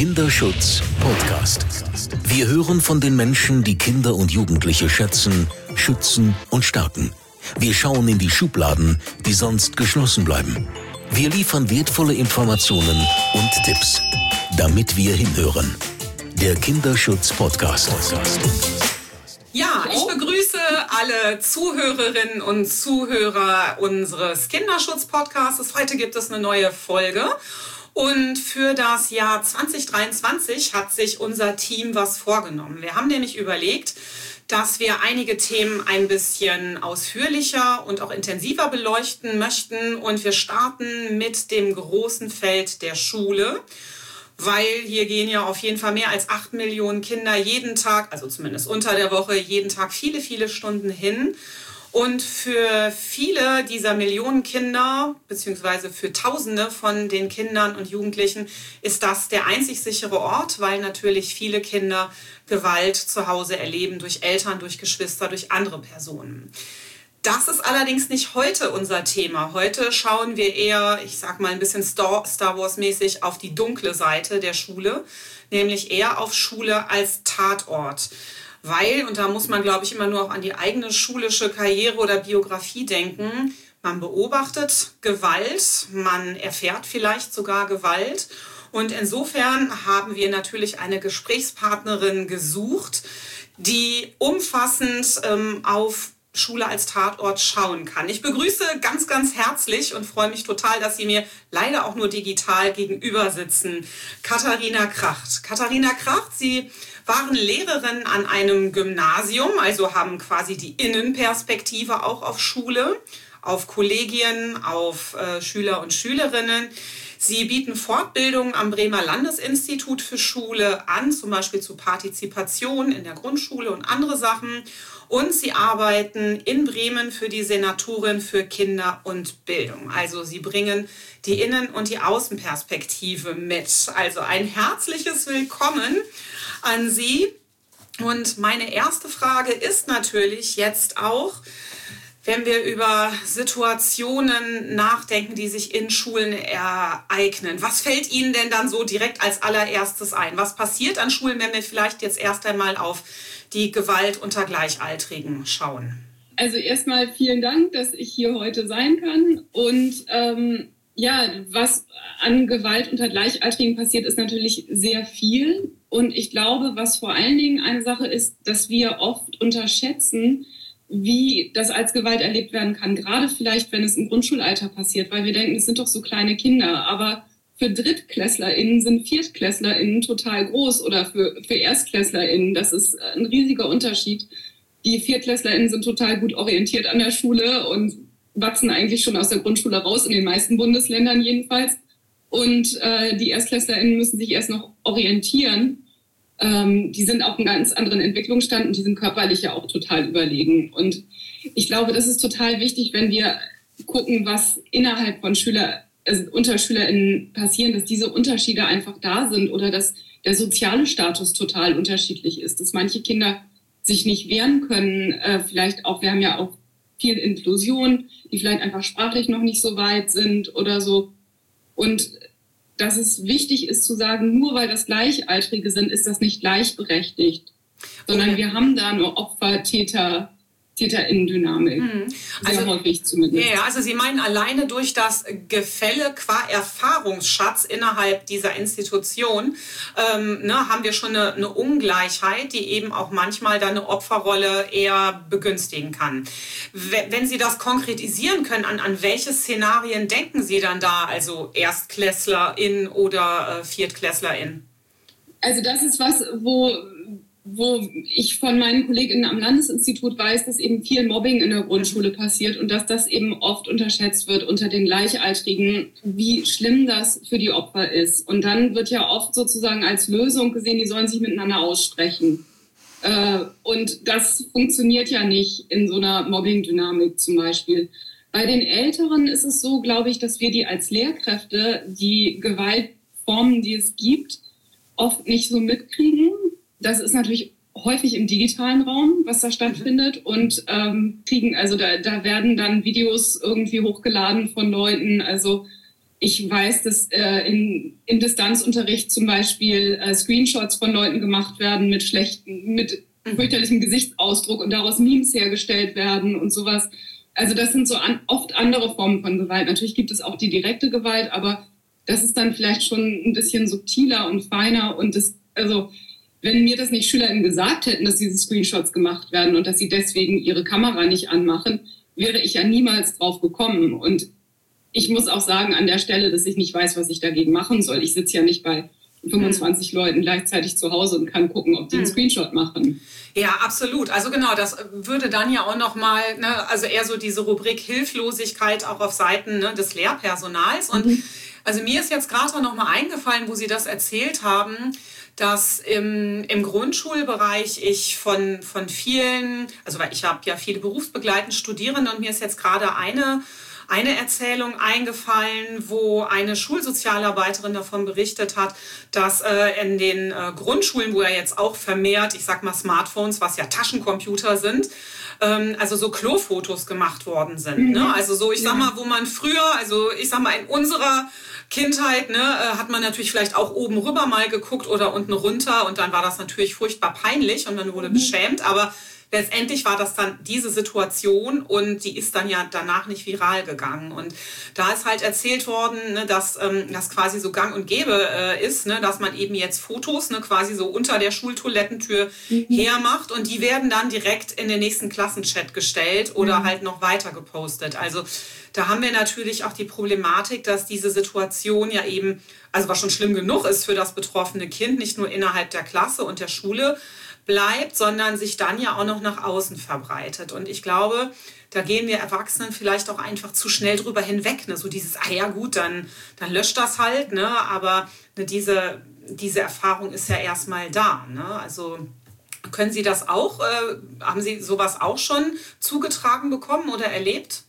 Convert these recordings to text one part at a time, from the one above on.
Kinderschutz Podcast. Wir hören von den Menschen, die Kinder und Jugendliche schätzen, schützen und stärken. Wir schauen in die Schubladen, die sonst geschlossen bleiben. Wir liefern wertvolle Informationen und Tipps, damit wir hinhören. Der Kinderschutz Podcast. Ja, ich begrüße alle Zuhörerinnen und Zuhörer unseres Kinderschutz-Podcasts. Heute gibt es eine neue Folge. Und für das Jahr 2023 hat sich unser Team was vorgenommen. Wir haben nämlich überlegt, dass wir einige Themen ein bisschen ausführlicher und auch intensiver beleuchten möchten. Und wir starten mit dem großen Feld der Schule. Weil hier gehen ja auf jeden Fall mehr als 8 Millionen Kinder jeden Tag, also zumindest unter der Woche, jeden Tag viele, viele Stunden hin. Und für viele dieser Millionen Kinder, beziehungsweise für Tausende von den Kindern und Jugendlichen, ist das der einzig sichere Ort, weil natürlich viele Kinder Gewalt zu Hause erleben durch Eltern, durch Geschwister, durch andere Personen. Das ist allerdings nicht heute unser Thema. Heute schauen wir eher, ich sag mal ein bisschen Star Wars-mäßig, auf die dunkle Seite der Schule, nämlich eher auf Schule als Tatort. Weil, und da muss man, glaube ich, immer nur auch an die eigene schulische Karriere oder Biografie denken, man beobachtet Gewalt, man erfährt vielleicht sogar Gewalt. Und insofern haben wir natürlich eine Gesprächspartnerin gesucht, die umfassend auf Schule als Tatort schauen kann. Ich begrüße ganz, ganz herzlich und freue mich total, dass Sie mir leider auch nur digital gegenüber sitzen. Katharina Kracht. Katharina Kracht, Sie waren Lehrerin an einem Gymnasium, also haben quasi die Innenperspektive auch auf Schule, auf Kollegien, auf Schüler und Schülerinnen. Sie bieten Fortbildungen am Bremer Landesinstitut für Schule an, zum Beispiel zu Partizipation in der Grundschule und andere Sachen. Und Sie arbeiten in Bremen für die Senatorin für Kinder und Bildung. Also Sie bringen die Innen- und die Außenperspektive mit. Also ein herzliches Willkommen an Sie. Und meine erste Frage ist natürlich jetzt auch, wenn wir über Situationen nachdenken, die sich in Schulen ereignen. Was fällt Ihnen denn dann so direkt als allererstes ein? Was passiert an Schulen, wenn wir vielleicht jetzt erst einmal auf die Gewalt unter Gleichaltrigen schauen? Also erstmal vielen Dank, dass ich hier heute sein kann. Und was an Gewalt unter Gleichaltrigen passiert, ist natürlich sehr viel. Und ich glaube, was vor allen Dingen eine Sache ist, dass wir oft unterschätzen, wie das als Gewalt erlebt werden kann. Gerade vielleicht, wenn es im Grundschulalter passiert, weil wir denken, es sind doch so kleine Kinder. Aber für DrittklässlerInnen sind ViertklässlerInnen total groß oder für ErstklässlerInnen. Das ist ein riesiger Unterschied. Die ViertklässlerInnen sind total gut orientiert an der Schule und wachsen eigentlich schon aus der Grundschule raus, in den meisten Bundesländern jedenfalls. Und die ErstklässlerInnen müssen sich erst noch orientieren. Die sind auf einem ganz anderen Entwicklungsstand und die sind körperlich ja auch total überlegen. Und ich glaube, das ist total wichtig, wenn wir gucken, was innerhalb von unter SchülerInnen passieren, dass diese Unterschiede einfach da sind oder dass der soziale Status total unterschiedlich ist, dass manche Kinder sich nicht wehren können, vielleicht auch, wir haben ja auch viel Inklusion, die vielleicht einfach sprachlich noch nicht so weit sind oder so. Und dass es wichtig ist zu sagen, nur weil das Gleichaltrige sind, ist das nicht gleichberechtigt, sondern wir haben da nur Opfer, TäterInnen-Dynamik. Sehr häufig zumindest. Ja, also Sie meinen, alleine durch das Gefälle qua Erfahrungsschatz innerhalb dieser Institution haben wir schon eine Ungleichheit, die eben auch manchmal dann eine Opferrolle eher begünstigen kann. Wenn Sie das konkretisieren können, an welche Szenarien denken Sie dann da, also ErstklässlerInnen oder ViertklässlerInnen? Also das ist was, wo ich von meinen KollegInnen am Landesinstitut weiß, dass eben viel Mobbing in der Grundschule passiert und dass das eben oft unterschätzt wird unter den Gleichaltrigen, wie schlimm das für die Opfer ist. Und dann wird ja oft sozusagen als Lösung gesehen, die sollen sich miteinander aussprechen. Und das funktioniert ja nicht in so einer Mobbing-Dynamik zum Beispiel. Bei den Älteren ist es so, glaube ich, dass wir die als Lehrkräfte die Gewaltformen, die es gibt, oft nicht so mitkriegen. Das ist natürlich häufig im digitalen Raum, was da stattfindet und da werden dann Videos irgendwie hochgeladen von Leuten. Also Ich weiß, dass im Distanzunterricht zum Beispiel Screenshots von Leuten gemacht werden mit fürchterlichem Gesichtsausdruck und daraus Memes hergestellt werden und sowas. Also das sind so oft andere Formen von Gewalt. Natürlich gibt es auch die direkte Gewalt, aber das ist dann vielleicht schon ein bisschen subtiler und feiner. Und wenn mir das nicht SchülerInnen gesagt hätten, dass diese Screenshots gemacht werden und dass sie deswegen ihre Kamera nicht anmachen, wäre ich ja niemals drauf gekommen. Und ich muss auch sagen an der Stelle, dass ich nicht weiß, was ich dagegen machen soll. Ich sitze ja nicht bei 25 Leuten gleichzeitig zu Hause und kann gucken, ob die einen Screenshot machen. Ja, absolut. Also genau, das würde dann ja auch nochmal, also eher so diese Rubrik Hilflosigkeit auch auf Seiten des Lehrpersonals. Und also mir ist jetzt gerade noch mal eingefallen, wo Sie das erzählt haben, dass im Grundschulbereich ich von vielen, also weil ich habe ja viele berufsbegleitend Studierende und mir ist jetzt gerade eine Erzählung eingefallen, wo eine Schulsozialarbeiterin davon berichtet hat, dass in den Grundschulen, wo ja jetzt auch vermehrt, ich sag mal Smartphones, was ja Taschencomputer sind, also so Klofotos gemacht worden sind. Ne? Also so, ich sag mal, wo man früher, also ich sag mal in unserer Kindheit, hat man natürlich vielleicht auch oben rüber mal geguckt oder unten runter und dann war das natürlich furchtbar peinlich und man wurde beschämt, aber letztendlich war das dann diese Situation und die ist dann ja danach nicht viral gegangen. Und da ist halt erzählt worden, dass das quasi so gang und gäbe ist, dass man eben jetzt Fotos quasi so unter der Schultoilettentür hermacht und die werden dann direkt in den nächsten Klassenchat gestellt oder halt noch weiter gepostet. Also da haben wir natürlich auch die Problematik, dass diese Situation ja eben, also was schon schlimm genug ist für das betroffene Kind, nicht nur innerhalb der Klasse und der Schule bleibt, sondern sich dann ja auch noch nach außen verbreitet. Und ich glaube, da gehen wir Erwachsenen vielleicht auch einfach zu schnell drüber hinweg. So dieses, ja gut, dann löscht das halt. Aber diese Erfahrung ist ja erstmal da. Also können Sie das auch, haben Sie sowas auch schon zugetragen bekommen oder erlebt?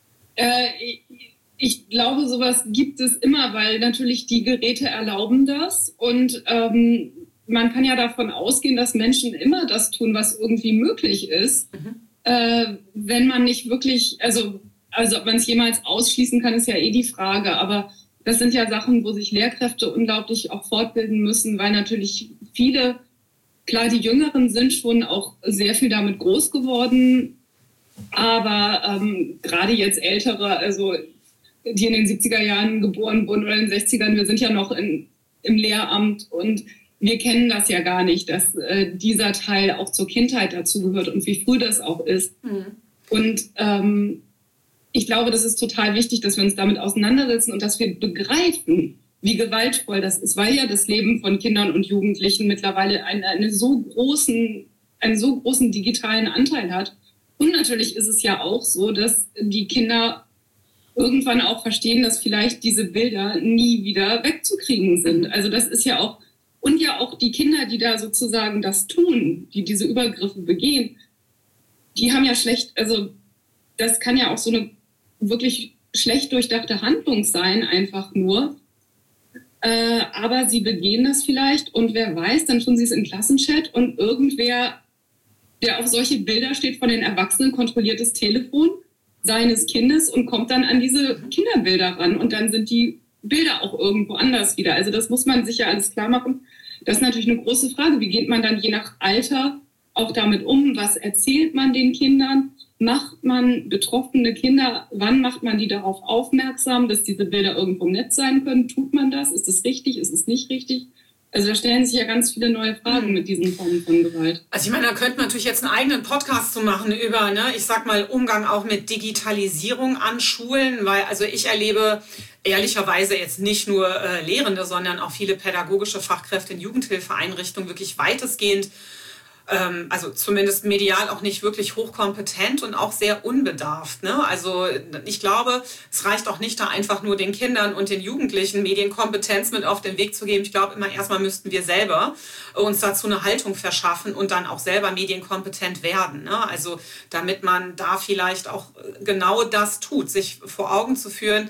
Ich glaube, sowas gibt es immer, weil natürlich die Geräte erlauben das und man kann ja davon ausgehen, dass Menschen immer das tun, was irgendwie möglich ist. Wenn man nicht wirklich, also ob man es jemals ausschließen kann, ist ja die Frage. Aber das sind ja Sachen, wo sich Lehrkräfte unglaublich auch fortbilden müssen, weil natürlich viele, klar, die Jüngeren sind schon auch sehr viel damit groß geworden. Aber gerade jetzt Ältere, also die in den 70er Jahren geboren wurden oder in den 60ern, wir sind ja noch im Lehramt und wir kennen das ja gar nicht, dass dieser Teil auch zur Kindheit dazugehört und wie früh das auch ist. Und ich glaube, das ist total wichtig, dass wir uns damit auseinandersetzen und dass wir begreifen, wie gewaltvoll das ist, weil ja das Leben von Kindern und Jugendlichen mittlerweile einen so großen digitalen Anteil hat. Und natürlich ist es ja auch so, dass die Kinder irgendwann auch verstehen, dass vielleicht diese Bilder nie wieder wegzukriegen sind. Also das ist ja auch, und ja auch die Kinder, die da sozusagen das tun, die diese Übergriffe begehen, die haben ja also das kann ja auch so eine wirklich schlecht durchdachte Handlung sein, einfach nur. Aber sie begehen das vielleicht und wer weiß, dann tun sie es im Klassenchat und irgendwer, der auf solche Bilder steht, von den Erwachsenen kontrolliert das Telefon seines Kindes und kommt dann an diese Kinderbilder ran und dann sind die Bilder auch irgendwo anders wieder. Also das muss man sich ja alles klar machen. Das ist natürlich eine große Frage. Wie geht man dann je nach Alter auch damit um? Was erzählt man den Kindern? Macht man betroffene Kinder, wann macht man die darauf aufmerksam, dass diese Bilder irgendwo im Netz sein können? Tut man das? Ist es richtig? Ist es nicht richtig? Also da stellen sich ja ganz viele neue Fragen mit diesen Formen von Gewalt. Also ich meine, da könnte man natürlich jetzt einen eigenen Podcast zu machen über, ich sag mal, Umgang auch mit Digitalisierung an Schulen, weil also ich erlebe ehrlicherweise jetzt nicht nur Lehrende, sondern auch viele pädagogische Fachkräfte in Jugendhilfeeinrichtungen wirklich weitestgehend, also zumindest medial auch nicht wirklich hochkompetent und auch sehr unbedarft. Also ich glaube, es reicht auch nicht, da einfach nur den Kindern und den Jugendlichen Medienkompetenz mit auf den Weg zu geben. Ich glaube, immer erstmal müssten wir selber uns dazu eine Haltung verschaffen und dann auch selber medienkompetent werden. Also damit man da vielleicht auch genau das tut, sich vor Augen zu führen,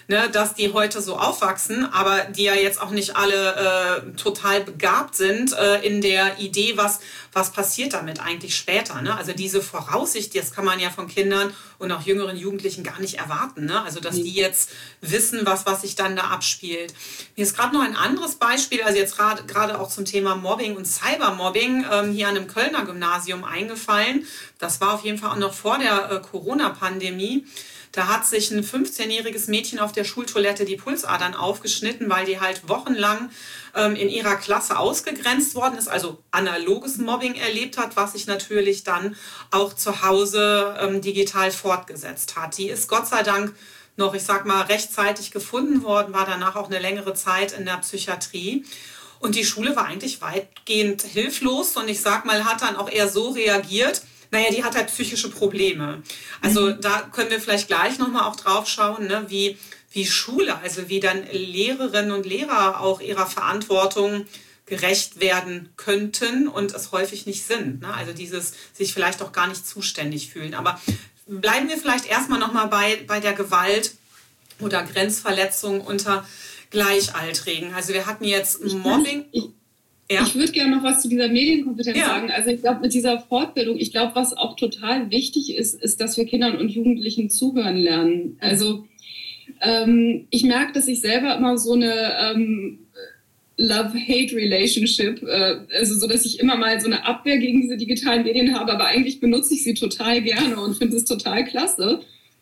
ne, dass die heute so aufwachsen, aber die ja jetzt auch nicht alle total begabt sind in der Idee, was passiert damit eigentlich später. Ne? Also diese Voraussicht, das kann man ja von Kindern und auch jüngeren Jugendlichen gar nicht erwarten. Ne? Also dass die jetzt wissen, was sich dann da abspielt. Mir ist gerade noch ein anderes Beispiel, also jetzt gerade auch zum Thema Mobbing und Cybermobbing hier an einem Kölner Gymnasium eingefallen. Das war auf jeden Fall auch noch vor der Corona-Pandemie. Da hat sich ein 15-jähriges Mädchen auf der Schultoilette die Pulsadern aufgeschnitten, weil die halt wochenlang in ihrer Klasse ausgegrenzt worden ist, also analoges Mobbing erlebt hat, was sich natürlich dann auch zu Hause digital fortgesetzt hat. Die ist Gott sei Dank noch, ich sag mal, rechtzeitig gefunden worden, war danach auch eine längere Zeit in der Psychiatrie. Und die Schule war eigentlich weitgehend hilflos und ich sag mal, hat dann auch eher so reagiert, naja, die hat halt psychische Probleme. Also da können wir vielleicht gleich nochmal auch drauf schauen, ne, wie Schule, also wie dann Lehrerinnen und Lehrer auch ihrer Verantwortung gerecht werden könnten und es häufig nicht sind. Ne? Also dieses sich vielleicht auch gar nicht zuständig fühlen. Aber bleiben wir vielleicht erstmal nochmal bei der Gewalt oder Grenzverletzung unter Gleichaltrigen. Also wir hatten jetzt Mobbing. Ich würde gerne noch was zu dieser Medienkompetenz sagen. Also ich glaube, mit dieser Fortbildung, ich glaube, was auch total wichtig ist, dass wir Kindern und Jugendlichen zuhören lernen. Also ich merke, dass ich selber immer so eine Love-Hate-Relationship, also so, dass ich immer mal so eine Abwehr gegen diese digitalen Medien habe, aber eigentlich benutze ich sie total gerne und finde es total klasse.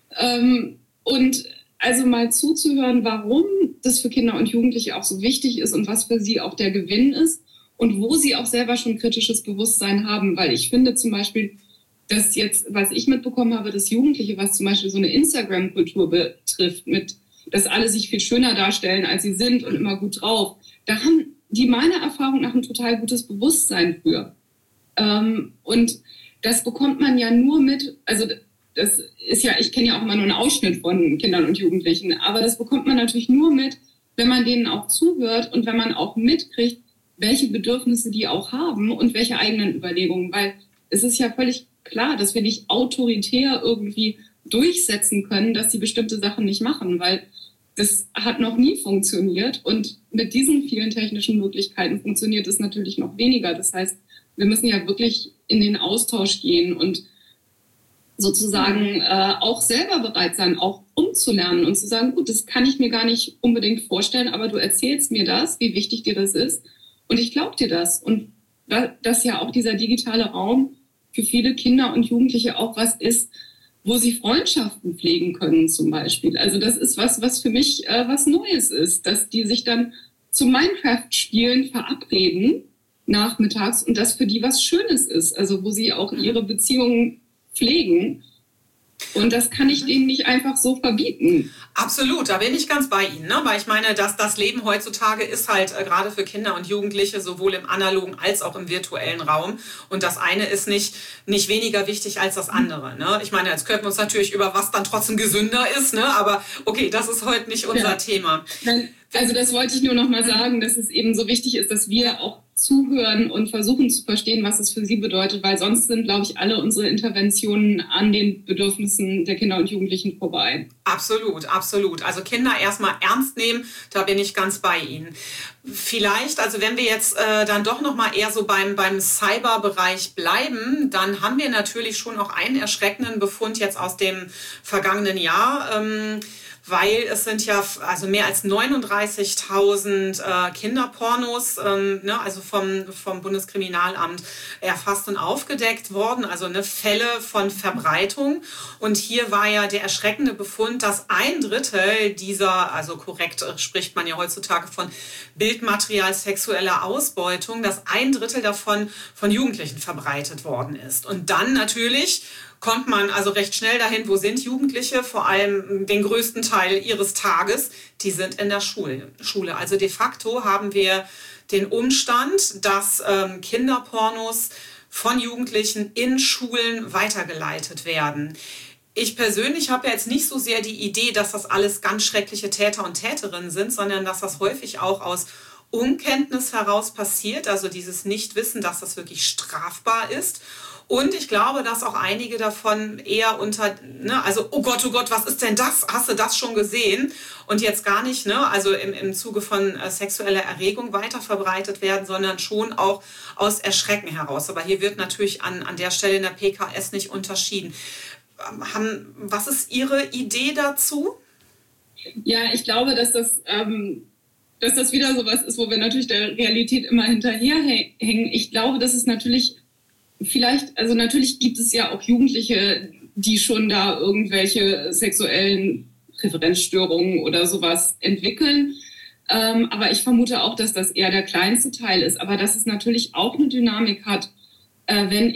Und also mal zuzuhören, warum das für Kinder und Jugendliche auch so wichtig ist und was für sie auch der Gewinn ist und wo sie auch selber schon kritisches Bewusstsein haben. Weil ich finde zum Beispiel, dass jetzt, was ich mitbekommen habe, dass Jugendliche, was zum Beispiel so eine Instagram-Kultur betrifft, dass alle sich viel schöner darstellen, als sie sind und immer gut drauf, da haben die meiner Erfahrung nach ein total gutes Bewusstsein für. Und das bekommt man ja nur mit, also das ist ja, ich kenne ja auch immer nur einen Ausschnitt von Kindern und Jugendlichen, aber das bekommt man natürlich nur mit, wenn man denen auch zuhört und wenn man auch mitkriegt, welche Bedürfnisse die auch haben und welche eigenen Überlegungen, weil es ist ja völlig klar, dass wir nicht autoritär irgendwie durchsetzen können, dass sie bestimmte Sachen nicht machen, weil das hat noch nie funktioniert und mit diesen vielen technischen Möglichkeiten funktioniert es natürlich noch weniger. Das heißt, wir müssen ja wirklich in den Austausch gehen und sozusagen auch selber bereit sein, auch umzulernen und zu sagen, gut, das kann ich mir gar nicht unbedingt vorstellen, aber du erzählst mir das, wie wichtig dir das ist und ich glaube dir das. Und dass ja auch dieser digitale Raum für viele Kinder und Jugendliche auch was ist, wo sie Freundschaften pflegen können zum Beispiel. Also das ist was für mich was Neues ist, dass die sich dann zum Minecraft-Spielen verabreden nachmittags und das für die was Schönes ist, also wo sie auch ihre Beziehungen pflegen. Und das kann ich denen nicht einfach so verbieten. Absolut, da bin ich ganz bei Ihnen. Ne? Weil ich meine, dass das Leben heutzutage ist halt gerade für Kinder und Jugendliche sowohl im analogen als auch im virtuellen Raum. Und das eine ist nicht weniger wichtig als das andere. Ne? Ich meine, jetzt könnten wir uns natürlich über was dann trotzdem gesünder ist. Ne? Aber okay, das ist heute nicht unser Thema. Also das wollte ich nur noch mal sagen, dass es eben so wichtig ist, dass wir auch zuhören und versuchen zu verstehen, was es für sie bedeutet, weil sonst sind, glaube ich, alle unsere Interventionen an den Bedürfnissen der Kinder und Jugendlichen vorbei. Absolut, absolut. Also Kinder erstmal ernst nehmen, da bin ich ganz bei Ihnen. Vielleicht, also wenn wir jetzt dann doch noch mal eher so beim Cyberbereich bleiben, dann haben wir natürlich schon auch einen erschreckenden Befund jetzt aus dem vergangenen Jahr, weil es sind ja also mehr als 39.000 Kinderpornos, also vom Bundeskriminalamt erfasst und aufgedeckt worden, also Fälle von Verbreitung. Und hier war ja der erschreckende Befund, dass 1/3 dieser, also korrekt spricht man ja heutzutage von Bildmaterial sexueller Ausbeutung, dass 1/3 davon von Jugendlichen verbreitet worden ist. Und dann natürlich kommt man also recht schnell dahin, wo sind Jugendliche, vor allem den größten Teil ihres Tages, die sind in der Schule. Also de facto haben wir den Umstand, dass Kinderpornos von Jugendlichen in Schulen weitergeleitet werden. Ich persönlich habe ja jetzt nicht so sehr die Idee, dass das alles ganz schreckliche Täter und Täterinnen sind, sondern dass das häufig auch aus Unkenntnis heraus passiert, also dieses Nichtwissen, dass das wirklich strafbar ist. Und ich glaube, dass auch einige davon eher also oh Gott, was ist denn das? Hast du das schon gesehen? Und jetzt gar nicht, also im Zuge von sexueller Erregung weiter verbreitet werden, sondern schon auch aus Erschrecken heraus. Aber hier wird natürlich an der Stelle in der PKS nicht unterschieden. Was ist Ihre Idee dazu? Ja, ich glaube, dass das wieder so was ist, wo wir natürlich der Realität immer hinterherhängen. Ich glaube, dass es natürlich natürlich gibt es ja auch Jugendliche, die schon da irgendwelche sexuellen Präferenzstörungen oder sowas entwickeln. Aber ich vermute auch, dass das eher der kleinste Teil ist. Aber dass es natürlich auch eine Dynamik hat, wenn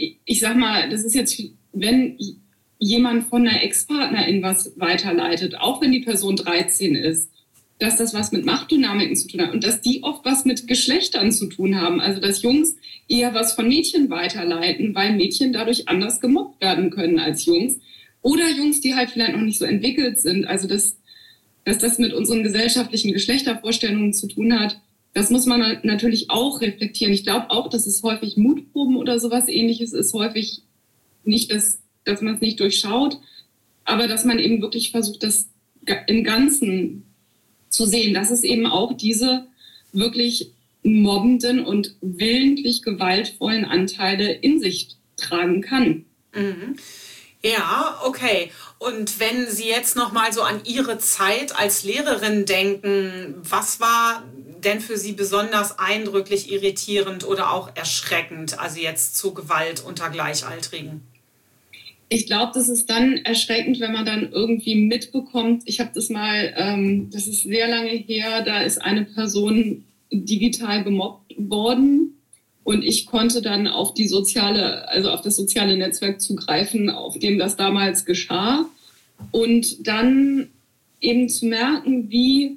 jemand von einer Ex-Partnerin was weiterleitet, auch wenn die Person 13 ist, dass das was mit Machtdynamiken zu tun hat und dass die oft was mit Geschlechtern zu tun haben. Also dass Jungs eher was von Mädchen weiterleiten, weil Mädchen dadurch anders gemobbt werden können als Jungs. Oder Jungs, die halt vielleicht noch nicht so entwickelt sind. Also dass das mit unseren gesellschaftlichen Geschlechtervorstellungen zu tun hat, das muss man natürlich auch reflektieren. Ich glaube auch, dass es häufig Mutproben oder sowas Ähnliches ist, häufig nicht, dass man es nicht durchschaut, aber dass man eben wirklich versucht, das im Ganzen zu sehen, dass es eben auch diese wirklich mobbenden und willentlich gewaltvollen Anteile in sich tragen kann. Mhm. Ja, okay. Und wenn Sie jetzt noch mal so an Ihre Zeit als Lehrerin denken, was war denn für Sie besonders eindrücklich, irritierend oder auch erschreckend, also jetzt zu Gewalt unter Gleichaltrigen? Ich glaube, das ist dann erschreckend, wenn man dann irgendwie mitbekommt, ich habe das mal, das ist sehr lange her, da ist eine Person digital gemobbt worden und ich konnte dann auf das soziale Netzwerk zugreifen, auf dem das damals geschah und dann eben zu merken, wie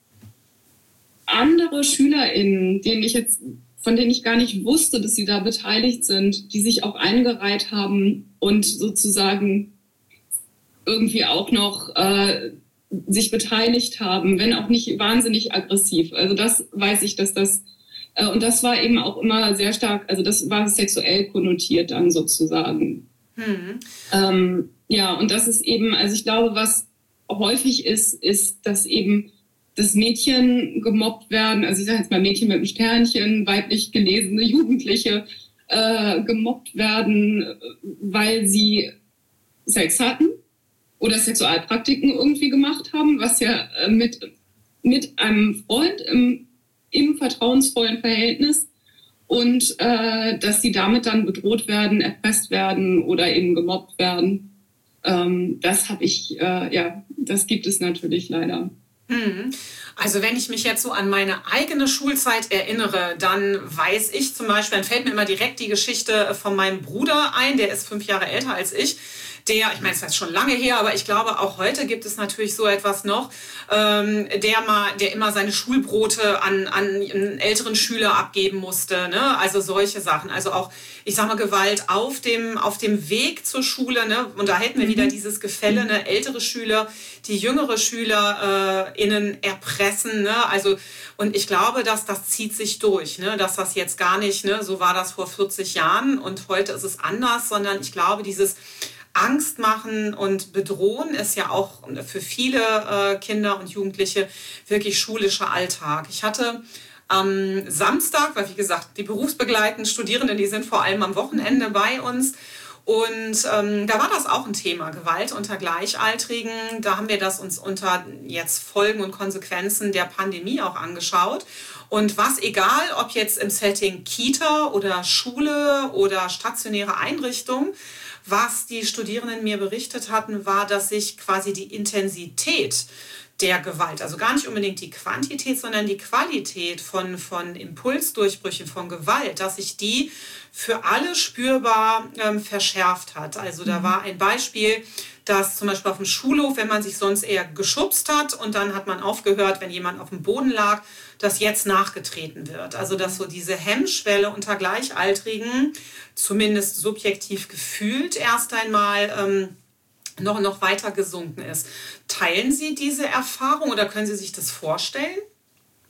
andere SchülerInnen, von denen ich gar nicht wusste, dass sie da beteiligt sind, die sich auch eingereiht haben und sozusagen irgendwie auch noch sich beteiligt haben, wenn auch nicht wahnsinnig aggressiv. Also das weiß ich, dass das, und das war eben auch immer sehr stark, also das war sexuell konnotiert dann sozusagen. Ja, und das ist eben, also ich glaube, was häufig ist, dass eben dass Mädchen gemobbt werden, also ich sage jetzt mal Mädchen mit einem Sternchen, weiblich gelesene Jugendliche gemobbt werden, weil sie Sex hatten oder Sexualpraktiken irgendwie gemacht haben, was ja mit einem Freund im vertrauensvollen Verhältnis und dass sie damit dann bedroht werden, erpresst werden oder eben gemobbt werden. Das das gibt es natürlich leider. Also wenn ich mich jetzt so an meine eigene Schulzeit erinnere, dann weiß ich zum Beispiel, dann fällt mir immer direkt die Geschichte von meinem Bruder ein, der ist 5 Jahre älter als ich. Ich meine, es ist schon lange her, aber ich glaube, auch heute gibt es natürlich so etwas noch, der immer seine Schulbrote an einen älteren Schüler abgeben musste, ne? Also solche Sachen. Also auch, ich sag mal, Gewalt auf dem Weg zur Schule, ne? Und da hätten wir wieder dieses Gefälle, ne? Ältere Schüler, die jüngere SchülerInnen erpressen, ne? Also, und ich glaube, dass das zieht sich durch, ne? Dass das jetzt gar nicht, ne? So war das vor 40 Jahren und heute ist es anders, sondern ich glaube, dieses Angst machen und bedrohen ist ja auch für viele Kinder und Jugendliche wirklich schulischer Alltag. Ich hatte am Samstag, weil wie gesagt, die berufsbegleitenden Studierenden, die sind vor allem am Wochenende bei uns. Und da war das auch ein Thema, Gewalt unter Gleichaltrigen. Da haben wir das uns unter jetzt Folgen und Konsequenzen der Pandemie auch angeschaut. Und was, egal ob jetzt im Setting Kita oder Schule oder stationäre Einrichtung, was die Studierenden mir berichtet hatten, war, dass sich quasi die Intensität der Gewalt, also gar nicht unbedingt die Quantität, sondern die Qualität von Impulsdurchbrüchen, von Gewalt, dass sich die für alle spürbar verschärft hat. Also da war ein Beispiel, dass zum Beispiel auf dem Schulhof, wenn man sich sonst eher geschubst hat und dann hat man aufgehört, wenn jemand auf dem Boden lag, dass jetzt nachgetreten wird. Also dass so diese Hemmschwelle unter Gleichaltrigen, zumindest subjektiv gefühlt, erst einmal noch weiter gesunken ist. Teilen Sie diese Erfahrung oder können Sie sich das vorstellen?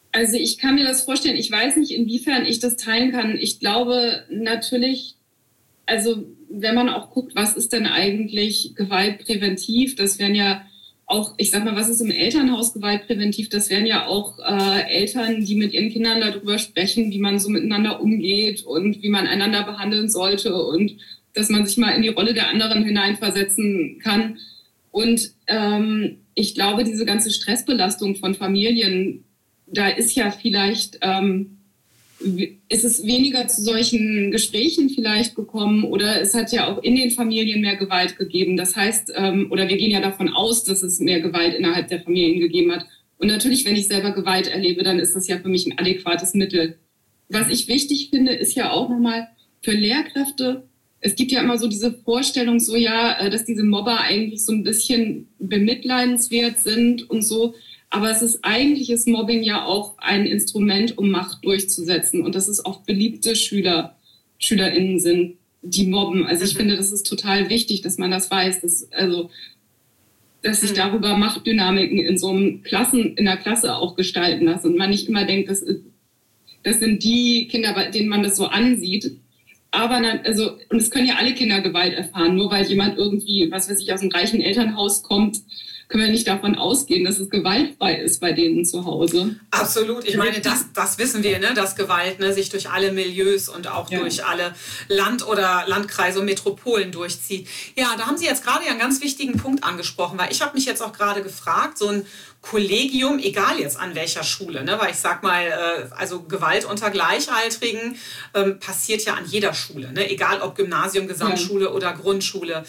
Also ich kann mir das vorstellen. Ich weiß nicht, inwiefern ich das teilen kann. Ich glaube natürlich, also wenn man auch guckt, was ist denn eigentlich gewaltpräventiv, das wären ja auch, ich sag mal, was ist im Elternhaus gewaltpräventiv, das wären ja auch Eltern, die mit ihren Kindern darüber sprechen, wie man so miteinander umgeht und wie man einander behandeln sollte und dass man sich mal in die Rolle der anderen hineinversetzen kann. Und ich glaube, diese ganze Stressbelastung von Familien, da ist ja vielleicht, ist es weniger zu solchen Gesprächen vielleicht gekommen oder es hat ja auch in den Familien mehr Gewalt gegeben. Das heißt, oder wir gehen ja davon aus, dass es mehr Gewalt innerhalb der Familien gegeben hat. Und natürlich, wenn ich selber Gewalt erlebe, dann ist das ja für mich ein adäquates Mittel. Was ich wichtig finde, ist ja auch nochmal für Lehrkräfte, es gibt ja immer so diese Vorstellung, so ja, dass diese Mobber eigentlich so ein bisschen bemitleidenswert sind und so. Aber ist Mobbing ja auch ein Instrument, um Macht durchzusetzen. Und dass es oft beliebte SchülerInnen sind, die mobben. Also ich finde, das ist total wichtig, dass man das weiß. Dass sich darüber Machtdynamiken in der Klasse auch gestalten lassen. Und man nicht immer denkt, das sind die Kinder, denen man das so ansieht. Aber und es können ja alle Kinder Gewalt erfahren. Nur weil jemand irgendwie, was weiß ich, aus einem reichen Elternhaus kommt, können wir nicht davon ausgehen, dass es gewaltfrei ist bei denen zu Hause. Absolut. Ich meine, das wissen wir, ne, dass Gewalt sich durch alle Milieus und auch durch alle Landkreise und Metropolen durchzieht. Ja, da haben Sie jetzt gerade einen ganz wichtigen Punkt angesprochen, weil ich habe mich jetzt auch gerade gefragt, so ein Kollegium, egal jetzt an welcher Schule, ne, weil ich sag mal, also Gewalt unter Gleichaltrigen passiert ja an jeder Schule, ne, egal ob Gymnasium, Gesamtschule oder Grundschule.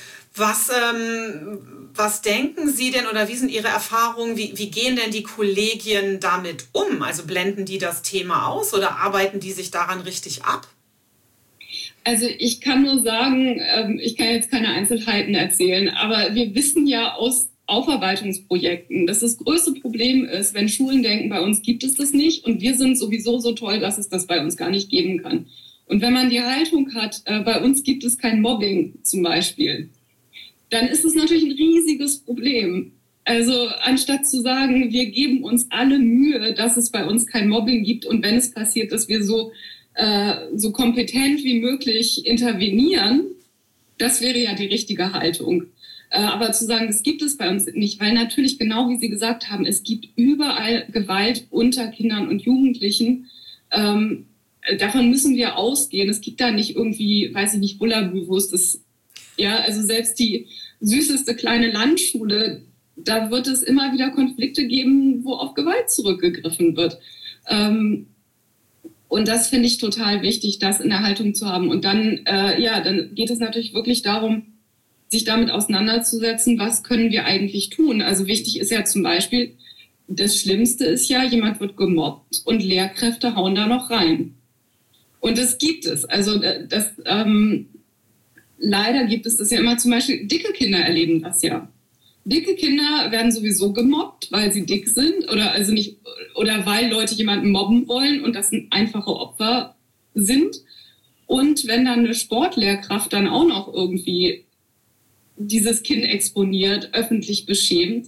Was denken Sie denn oder wie sind Ihre Erfahrungen? Wie gehen denn die Kollegien damit um? Also blenden die das Thema aus oder arbeiten die sich daran richtig ab? Also ich kann nur sagen, ich kann jetzt keine Einzelheiten erzählen, aber wir wissen ja aus Aufarbeitungsprojekten, dass das größte Problem ist, wenn Schulen denken, bei uns gibt es das nicht und wir sind sowieso so toll, dass es das bei uns gar nicht geben kann. Und wenn man die Haltung hat, bei uns gibt es kein Mobbing zum Beispiel, dann ist es natürlich ein riesiges Problem. Also anstatt zu sagen, wir geben uns alle Mühe, dass es bei uns kein Mobbing gibt und wenn es passiert, dass wir so kompetent wie möglich intervenieren, das wäre ja die richtige Haltung. Aber zu sagen, das gibt es bei uns nicht, weil natürlich genau wie Sie gesagt haben, es gibt überall Gewalt unter Kindern und Jugendlichen. Davon müssen wir ausgehen. Es gibt da nicht irgendwie, weiß ich nicht, Bullabü, wo es das... Ja, also selbst die süßeste kleine Landschule, da wird es immer wieder Konflikte geben, wo auf Gewalt zurückgegriffen wird. Und das finde ich total wichtig, das in der Haltung zu haben. Und dann, dann geht es natürlich wirklich darum, sich damit auseinanderzusetzen, was können wir eigentlich tun. Also wichtig ist ja zum Beispiel, das Schlimmste ist ja, jemand wird gemobbt und Lehrkräfte hauen da noch rein. Und das gibt es. Also leider gibt es das ja immer, zum Beispiel dicke Kinder erleben das ja. Dicke Kinder werden sowieso gemobbt, weil sie dick sind oder weil Leute jemanden mobben wollen und das einfache Opfer sind. Und wenn dann eine Sportlehrkraft dann auch noch irgendwie dieses Kind exponiert, öffentlich beschämt,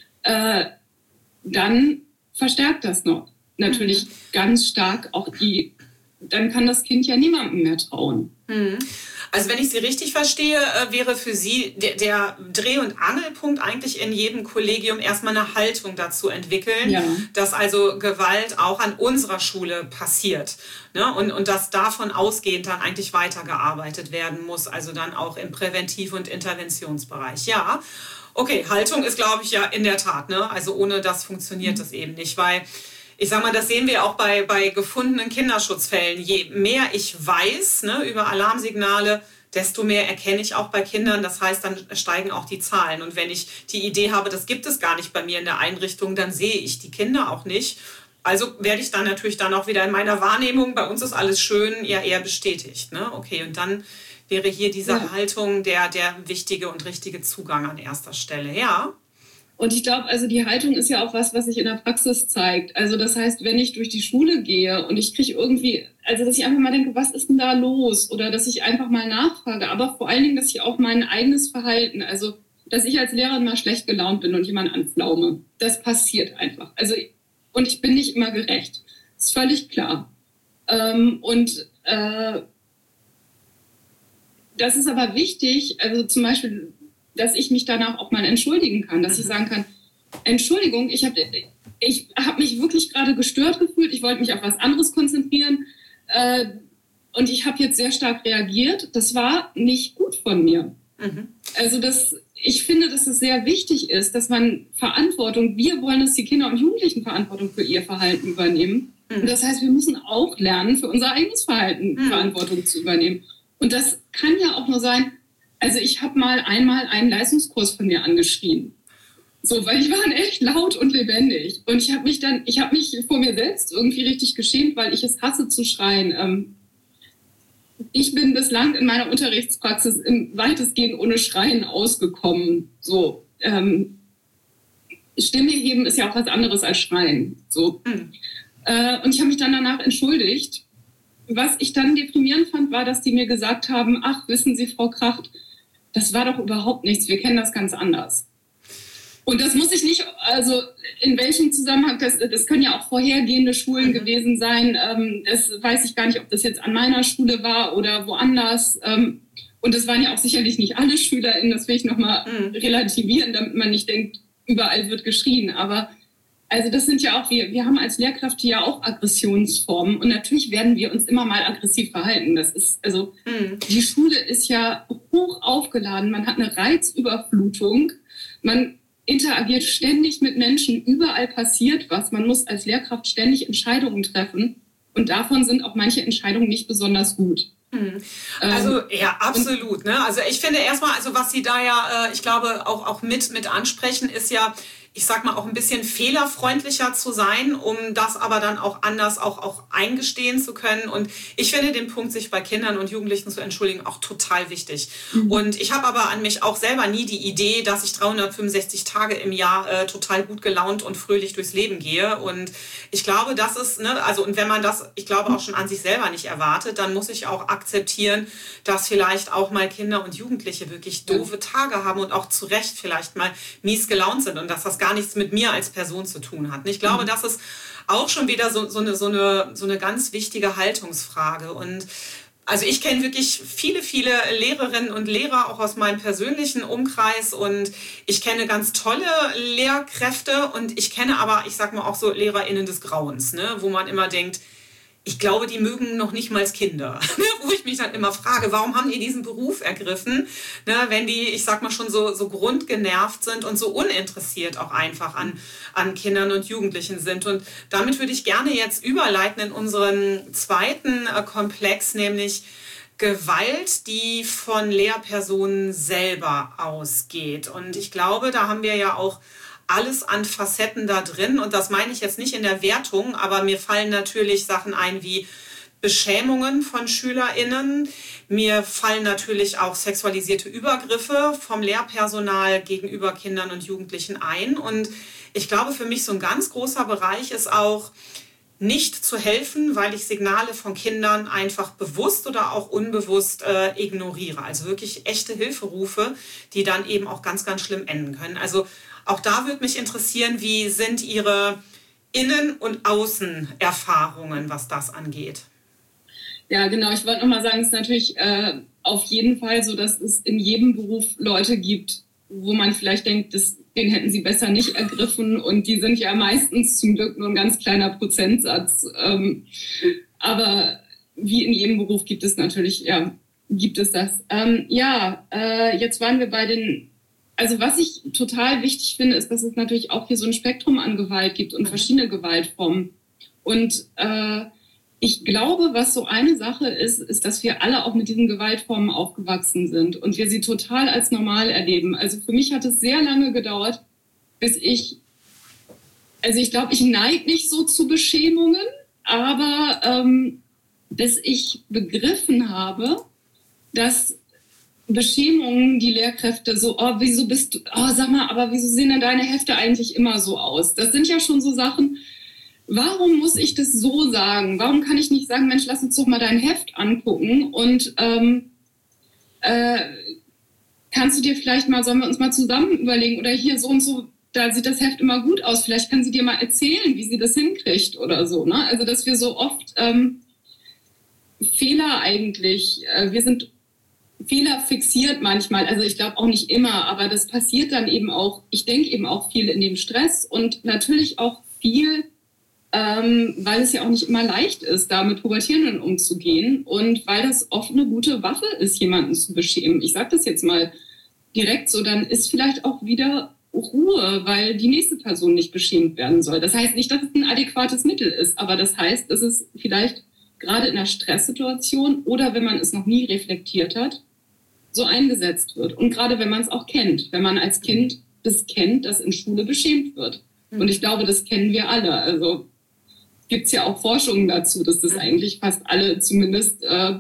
dann verstärkt das noch natürlich ganz stark auch dann kann das Kind ja niemandem mehr trauen. Also wenn ich Sie richtig verstehe, wäre für Sie der Dreh- und Angelpunkt eigentlich in jedem Kollegium erstmal eine Haltung dazu entwickeln, dass also Gewalt auch an unserer Schule passiert, ne? Und dass davon ausgehend dann eigentlich weitergearbeitet werden muss, also dann auch im Präventiv- und Interventionsbereich. Ja, okay, Haltung ist, glaube ich, ja in der Tat, ne? Also ohne das funktioniert das eben nicht, weil ich sag mal, das sehen wir auch bei gefundenen Kinderschutzfällen. Je mehr ich weiß, ne, über Alarmsignale, desto mehr erkenne ich auch bei Kindern. Das heißt, dann steigen auch die Zahlen. Und wenn ich die Idee habe, das gibt es gar nicht bei mir in der Einrichtung, dann sehe ich die Kinder auch nicht. Also werde ich dann natürlich dann auch wieder in meiner Wahrnehmung, bei uns ist alles schön, ja eher bestätigt. Ne? Okay, und dann wäre hier diese Haltung der wichtige und richtige Zugang an erster Stelle. Ja. Und ich glaube, also die Haltung ist ja auch was sich in der Praxis zeigt. Also das heißt, wenn ich durch die Schule gehe und ich kriege irgendwie, also dass ich einfach mal denke, was ist denn da los? Oder dass ich einfach mal nachfrage. Aber vor allen Dingen, dass ich auch mein eigenes Verhalten, also dass ich als Lehrerin mal schlecht gelaunt bin und jemanden anpflaume. Das passiert einfach. Also und ich bin nicht immer gerecht. Das ist völlig klar. Das ist aber wichtig, also zum Beispiel, dass ich mich danach auch mal entschuldigen kann, dass ich sagen kann, Entschuldigung, ich hab mich wirklich gerade gestört gefühlt, ich wollte mich auf was anderes konzentrieren und ich habe jetzt sehr stark reagiert. Das war nicht gut von mir. Also ich finde, dass es sehr wichtig ist, dass man Verantwortung, wir wollen, dass die Kinder und Jugendlichen Verantwortung für ihr Verhalten übernehmen. Und das heißt, wir müssen auch lernen, für unser eigenes Verhalten Verantwortung zu übernehmen. Und das kann ja auch nur sein, also ich habe einmal einen Leistungskurs von mir angeschrien. So, weil die waren echt laut und lebendig. Und ich habe mich vor mir selbst irgendwie richtig geschämt, weil ich es hasse zu schreien. Ich bin bislang in meiner Unterrichtspraxis weitestgehend ohne Schreien ausgekommen. So, Stimme heben ist ja auch was anderes als Schreien. So. Und ich habe mich dann danach entschuldigt. Was ich dann deprimierend fand, war, dass die mir gesagt haben, ach, wissen Sie, Frau Kracht, das war doch überhaupt nichts, wir kennen das ganz anders. Und das muss ich nicht, also in welchem Zusammenhang, das können ja auch vorhergehende Schulen gewesen sein, das weiß ich gar nicht, ob das jetzt an meiner Schule war oder woanders. Und das waren ja auch sicherlich nicht alle SchülerInnen, das will ich nochmal relativieren, damit man nicht denkt, überall wird geschrien, aber also das sind ja auch, wir haben als Lehrkräfte ja auch Aggressionsformen und natürlich werden wir uns immer mal aggressiv verhalten. Das ist, also die Schule ist ja hoch aufgeladen, man hat eine Reizüberflutung, man interagiert ständig mit Menschen, überall passiert was, man muss als Lehrkraft ständig Entscheidungen treffen und davon sind auch manche Entscheidungen nicht besonders gut. Also ja, absolut. Ne? Also ich finde erstmal, also was Sie da ja, ich glaube, auch mit ansprechen, ist ja, ich sag mal, auch ein bisschen fehlerfreundlicher zu sein, um das aber dann auch anders auch eingestehen zu können. Und ich finde den Punkt, sich bei Kindern und Jugendlichen zu entschuldigen, auch total wichtig. Und ich habe aber an mich auch selber nie die Idee, dass ich 365 Tage im Jahr total gut gelaunt und fröhlich durchs Leben gehe. Und ich glaube, das ist, ne, also und wenn man das, ich glaube, auch schon an sich selber nicht erwartet, dann muss ich auch akzeptieren, dass vielleicht auch mal Kinder und Jugendliche wirklich doofe Tage haben und auch zu Recht vielleicht mal mies gelaunt sind und dass das gar nichts mit mir als Person zu tun hat. Und ich glaube, das ist auch schon wieder so eine ganz wichtige Haltungsfrage. Und also ich kenne wirklich viele Lehrerinnen und Lehrer auch aus meinem persönlichen Umkreis und ich kenne ganz tolle Lehrkräfte und ich kenne aber, ich sag mal auch so LehrerInnen des Grauens, ne, wo man immer denkt, ich glaube, die mögen noch nicht mal Kinder. Wo ich mich dann immer frage, warum haben die diesen Beruf ergriffen, ne, wenn die, ich sag mal, schon so grundgenervt sind und so uninteressiert auch einfach an Kindern und Jugendlichen sind. Und damit würde ich gerne jetzt überleiten in unseren zweiten Komplex, nämlich Gewalt, die von Lehrpersonen selber ausgeht. Und ich glaube, da haben wir ja auch alles an Facetten da drin und das meine ich jetzt nicht in der Wertung, aber mir fallen natürlich Sachen ein wie Beschämungen von SchülerInnen, mir fallen natürlich auch sexualisierte Übergriffe vom Lehrpersonal gegenüber Kindern und Jugendlichen ein und ich glaube, für mich so ein ganz großer Bereich ist auch nicht zu helfen, weil ich Signale von Kindern einfach bewusst oder auch unbewusst ignoriere. Also wirklich echte Hilferufe, die dann eben auch ganz, ganz schlimm enden können. Also auch da würde mich interessieren, wie sind Ihre Innen- und Außenerfahrungen, was das angeht? Ja, genau. Ich wollte nochmal sagen, es ist natürlich auf jeden Fall so, dass es in jedem Beruf Leute gibt, wo man vielleicht denkt, den hätten sie besser nicht ergriffen. Und die sind ja meistens zum Glück nur ein ganz kleiner Prozentsatz. Aber wie in jedem Beruf gibt es natürlich, gibt es das. Jetzt waren wir bei den... Also was ich total wichtig finde, ist, dass es natürlich auch hier so ein Spektrum an Gewalt gibt und verschiedene Gewaltformen. Und ich glaube, was so eine Sache ist, dass wir alle auch mit diesen Gewaltformen aufgewachsen sind und wir sie total als normal erleben. Also für mich hat es sehr lange gedauert, bis ich glaube, ich neige nicht so zu Beschämungen, aber bis ich begriffen habe, dass Beschämungen, die Lehrkräfte so, wieso sehen denn deine Hefte eigentlich immer so aus? Das sind ja schon so Sachen, warum muss ich das so sagen? Warum kann ich nicht sagen, Mensch, lass uns doch mal dein Heft angucken und kannst du dir vielleicht mal, sollen wir uns mal zusammen überlegen oder hier so und so, da sieht das Heft immer gut aus. Vielleicht kann sie dir mal erzählen, wie sie das hinkriegt oder so. Ne? Also, dass wir so oft Fehler eigentlich, wir sind fehlerfixiert manchmal. Also ich glaube auch nicht immer, aber das passiert dann eben auch, ich denke eben auch viel in dem Stress und natürlich auch viel, weil es ja auch nicht immer leicht ist, da mit Pubertierenden umzugehen und weil das oft eine gute Waffe ist, jemanden zu beschämen. Ich sage das jetzt mal direkt so, dann ist vielleicht auch wieder Ruhe, weil die nächste Person nicht beschämt werden soll. Das heißt nicht, dass es ein adäquates Mittel ist, aber das heißt, dass es vielleicht gerade in einer Stresssituation oder wenn man es noch nie reflektiert hat, so eingesetzt wird. Und gerade wenn man es auch kennt, wenn man als Kind das kennt, dass in Schule beschämt wird. Und ich glaube, das kennen wir alle. Also gibt es ja auch Forschungen dazu, dass das eigentlich fast alle zumindest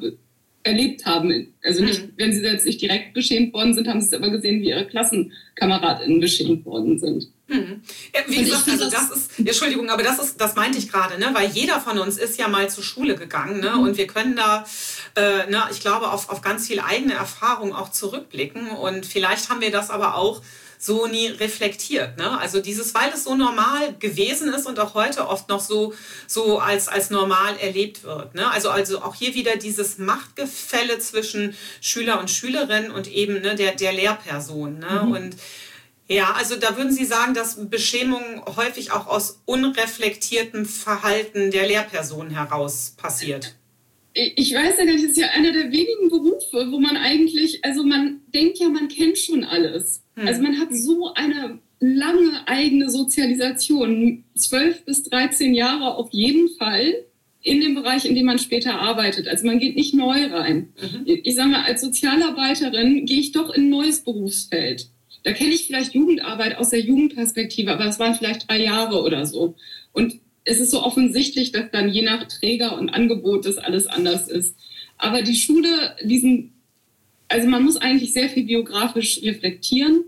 erlebt haben. Also nicht, wenn sie jetzt nicht direkt beschämt worden sind, haben sie es aber gesehen, wie ihre KlassenkameradInnen beschämt worden sind. Ja, wie gesagt, also das ist, Entschuldigung, aber das meinte ich gerade, ne? Weil jeder von uns ist ja mal zur Schule gegangen, ne? Und wir können da, ich glaube, auf ganz viel eigene Erfahrung auch zurückblicken und vielleicht haben wir das aber auch so nie reflektiert, ne? Also weil es so normal gewesen ist und auch heute oft noch so als normal erlebt wird, ne? Also auch hier wieder dieses Machtgefälle zwischen Schüler und Schülerin und eben, ne, der Lehrperson, ne? Und ja, also da würden Sie sagen, dass Beschämung häufig auch aus unreflektiertem Verhalten der Lehrperson heraus passiert. Ich weiß ja gar nicht, das ist ja einer der wenigen Berufe, wo man eigentlich, also man denkt ja, man kennt schon alles. Also man hat so eine lange eigene Sozialisation, 12 bis 13 Jahre auf jeden Fall in dem Bereich, in dem man später arbeitet. Also man geht nicht neu rein. Ich sage mal, als Sozialarbeiterin gehe ich doch in ein neues Berufsfeld. Da kenne ich vielleicht Jugendarbeit aus der Jugendperspektive, aber es waren vielleicht 3 Jahre oder so. Und es ist so offensichtlich, dass dann je nach Träger und Angebot das alles anders ist. Aber die Schule, also man muss eigentlich sehr viel biografisch reflektieren.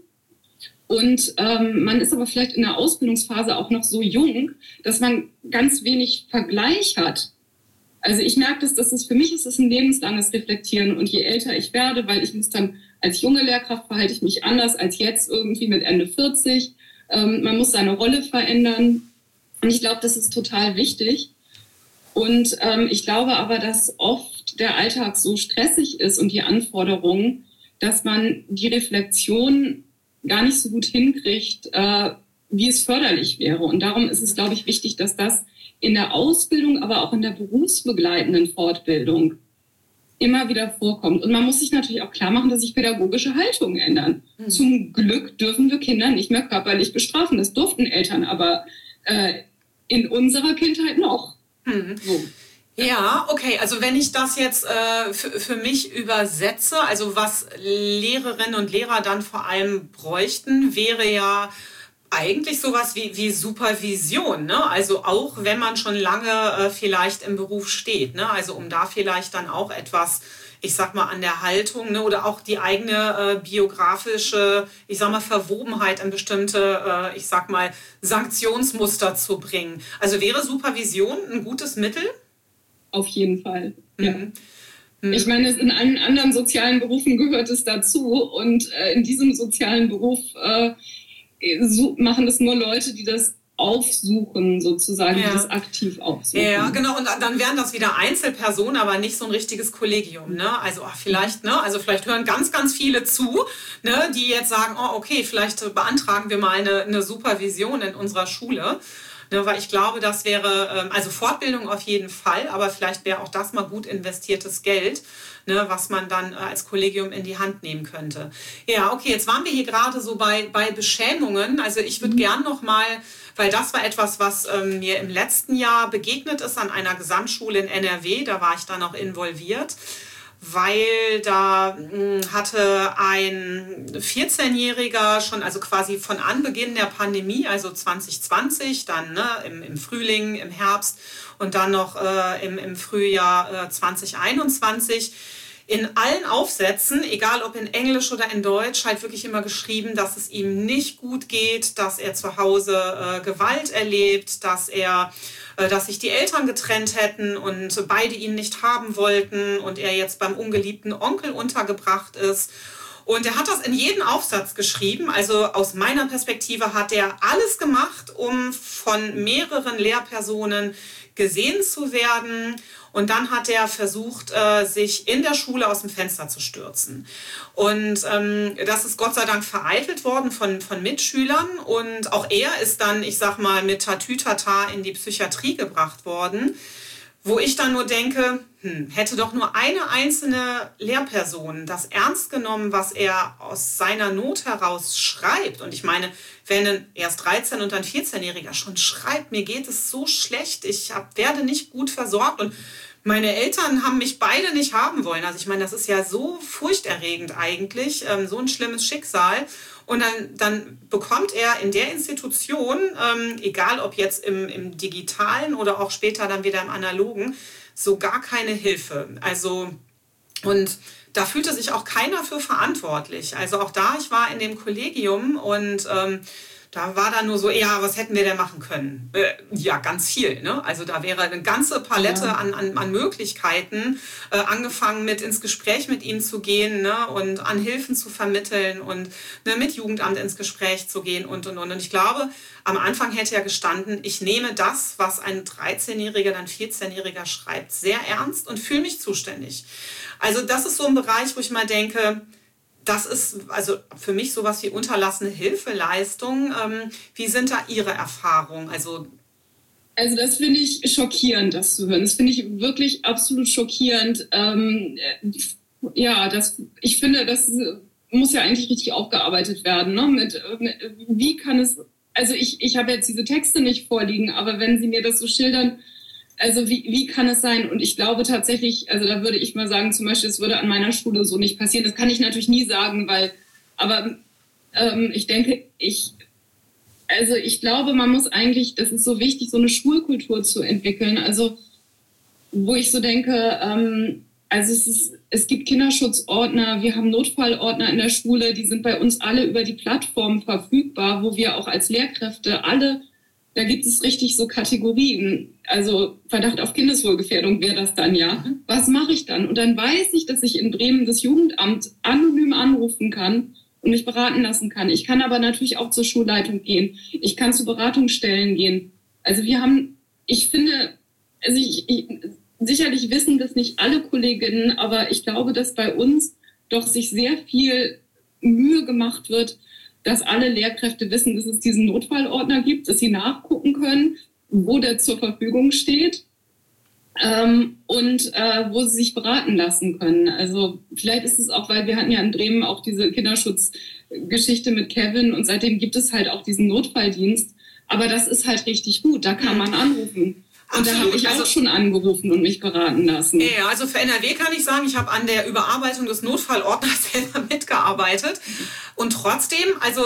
Und man ist aber vielleicht in der Ausbildungsphase auch noch so jung, dass man ganz wenig Vergleich hat. Also ich merke, für mich ist es ein lebenslanges Reflektieren. Und je älter ich werde, weil ich muss dann als junge Lehrkraft verhalte ich mich anders als jetzt irgendwie mit Ende 40. Man muss seine Rolle verändern. Und ich glaube, das ist total wichtig. Und ich glaube aber, dass oft der Alltag so stressig ist und die Anforderungen, dass man die Reflexion gar nicht so gut hinkriegt, wie es förderlich wäre. Und darum ist es, glaube ich, wichtig, dass das in der Ausbildung, aber auch in der berufsbegleitenden Fortbildung immer wieder vorkommt. Und man muss sich natürlich auch klar machen, dass sich pädagogische Haltungen ändern. Zum Glück dürfen wir Kinder nicht mehr körperlich bestrafen. Das durften Eltern aber in unserer Kindheit noch. So. Ja, okay. Also wenn ich das jetzt für mich übersetze, also was Lehrerinnen und Lehrer dann vor allem bräuchten, wäre ja eigentlich sowas wie Supervision, ne? Also auch wenn man schon lange vielleicht im Beruf steht, ne? Also um da vielleicht dann auch etwas, ich sag mal, an der Haltung, ne? Oder auch die eigene biografische, ich sag mal, Verwobenheit in bestimmte, ich sag mal, Sanktionsmuster zu bringen. Also wäre Supervision ein gutes Mittel? Auf jeden Fall, ja. Ich meine, in allen anderen sozialen Berufen gehört es dazu und in diesem sozialen Beruf machen das nur Leute, die das aufsuchen, sozusagen, die das aktiv aufsuchen. Ja, genau. Und dann wären das wieder Einzelpersonen, aber nicht so ein richtiges Kollegium, ne? Also vielleicht hören ganz, ganz viele zu, ne, die jetzt sagen, oh, okay, vielleicht beantragen wir mal eine Supervision in unserer Schule. Ne, weil ich glaube, das wäre, also Fortbildung auf jeden Fall, aber vielleicht wäre auch das mal gut investiertes Geld, ne, was man dann als Kollegium in die Hand nehmen könnte. Ja, okay, jetzt waren wir hier gerade so bei Beschämungen. Also ich würde gern noch mal, weil das war etwas, was mir im letzten Jahr begegnet ist an einer Gesamtschule in NRW, da war ich dann auch involviert. Weil da hatte ein 14-Jähriger schon, also quasi von Anbeginn der Pandemie, also 2020, dann ne, im Frühling, im Herbst und dann noch im Frühjahr 2021, in allen Aufsätzen, egal ob in Englisch oder in Deutsch, halt wirklich immer geschrieben, dass es ihm nicht gut geht, dass er zu Hause Gewalt erlebt, dass sich die Eltern getrennt hätten und beide ihn nicht haben wollten und er jetzt beim ungeliebten Onkel untergebracht ist. Und er hat das in jeden Aufsatz geschrieben. Also aus meiner Perspektive hat er alles gemacht, um von mehreren Lehrpersonen gesehen zu werden. Und dann hat er versucht, sich in der Schule aus dem Fenster zu stürzen. Und das ist Gott sei Dank vereitelt worden von Mitschülern. Und auch er ist dann, ich sag mal, mit Tatütata in die Psychiatrie gebracht worden. Wo ich dann nur denke, hätte doch nur eine einzelne Lehrperson das ernst genommen, was er aus seiner Not heraus schreibt. Und ich meine, wenn ein erst 13- und ein 14-Jähriger schon schreibt, mir geht es so schlecht, ich werde nicht gut versorgt und meine Eltern haben mich beide nicht haben wollen. Also ich meine, das ist ja so furchterregend eigentlich, so ein schlimmes Schicksal. Und dann bekommt er in der Institution, egal ob jetzt im Digitalen oder auch später dann wieder im Analogen, so gar keine Hilfe. Also, und da fühlte sich auch keiner für verantwortlich. Also auch da, ich war in dem Kollegium und da war dann nur so, ja, was hätten wir denn machen können? Ja, ganz viel. Ne? Also da wäre eine ganze Palette an Möglichkeiten, angefangen mit ins Gespräch mit ihm zu gehen, ne? Und an Hilfen zu vermitteln und mit Jugendamt ins Gespräch zu gehen und. Und ich glaube, am Anfang hätte ja gestanden, ich nehme das, was ein 13-Jähriger, ein 14-Jähriger schreibt, sehr ernst und fühle mich zuständig. Also das ist so ein Bereich, wo ich mal denke, das ist also für mich sowas wie unterlassene Hilfeleistung. Wie sind da Ihre Erfahrungen? Also das finde ich schockierend, das zu hören. Das finde ich wirklich absolut schockierend. Ich finde, das muss ja eigentlich richtig aufgearbeitet werden. Ne? Wie kann es, also ich habe jetzt diese Texte nicht vorliegen, aber wenn Sie mir das so schildern, also wie kann es sein? Und ich glaube tatsächlich, also da würde ich mal sagen, zum Beispiel, es würde an meiner Schule so nicht passieren. Das kann ich natürlich nie sagen, aber ich denke, ich glaube, man muss eigentlich, das ist so wichtig, so eine Schulkultur zu entwickeln. Also wo ich so denke, es gibt Kinderschutzordner, wir haben Notfallordner in der Schule, die sind bei uns alle über die Plattform verfügbar, wo wir auch als Lehrkräfte alle, da gibt es richtig so Kategorien. Also Verdacht auf Kindeswohlgefährdung wäre das dann, ja. Was mache ich dann? Und dann weiß ich, dass ich in Bremen das Jugendamt anonym anrufen kann und mich beraten lassen kann. Ich kann aber natürlich auch zur Schulleitung gehen. Ich kann zu Beratungsstellen gehen. Also sicherlich wissen das nicht alle Kolleginnen, aber ich glaube, dass bei uns doch sich sehr viel Mühe gemacht wird, dass alle Lehrkräfte wissen, dass es diesen Notfallordner gibt, dass sie nachgucken können, wo der zur Verfügung steht und wo sie sich beraten lassen können. Also vielleicht ist es auch, weil wir hatten ja in Bremen auch diese Kinderschutzgeschichte mit Kevin und seitdem gibt es halt auch diesen Notfalldienst. Aber das ist halt richtig gut, da kann man anrufen. Und da habe ich auch schon angerufen und mich beraten lassen. Ja, also für NRW kann ich sagen, ich habe an der Überarbeitung des Notfallordners selber mitgearbeitet. Und trotzdem, also